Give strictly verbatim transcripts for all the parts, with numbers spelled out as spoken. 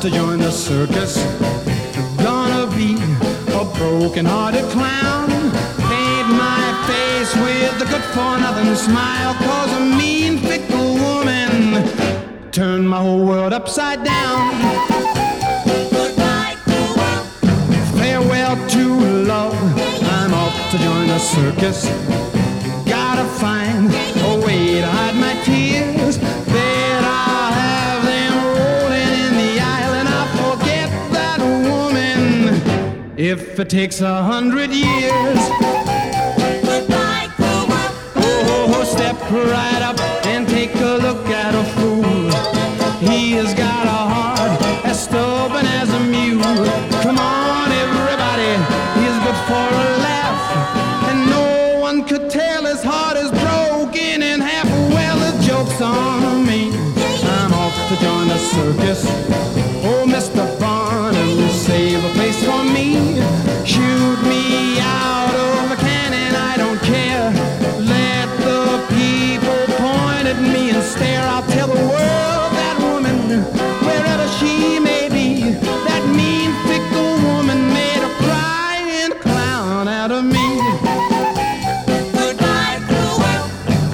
to join the circus. Gonna be a broken-hearted clown. Paint my face with a good-for-nothing smile, 'cause a mean, fickle woman turned my whole world upside down. Goodbye, cruel world. Farewell to love, I'm off to join the circus. Gotta find a way to hide my tears. Then I'll have them rolling in the aisle, and I'll forget that woman if it takes a hundred years. Goodbye, cruel world. Oh, oh, step right up and take a look at a fool. He has got a heart as stubborn as a mule. Come on, everybody, he's good for a laugh, and no one could tell his heart is broken in half. Well, the joke's on me. I'm off to join the circus. Oh, Mister Barnum, save a place for me. Shoot me out of a cannon, I don't care. Let the people point at me and stare. I'll tell the world that woman, wherever she may be, that mean, fickle woman made a crying clown out of me. Goodbye, cruel world.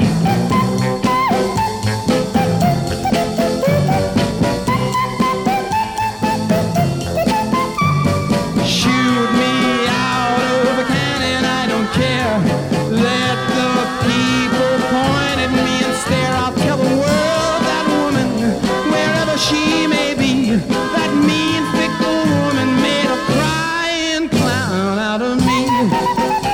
Shoot me out of a cannon, I don't care. Let the people point at me and stare. I'll tell the world that woman, wherever she may be, that mean, fickle woman made a crying clown out of me.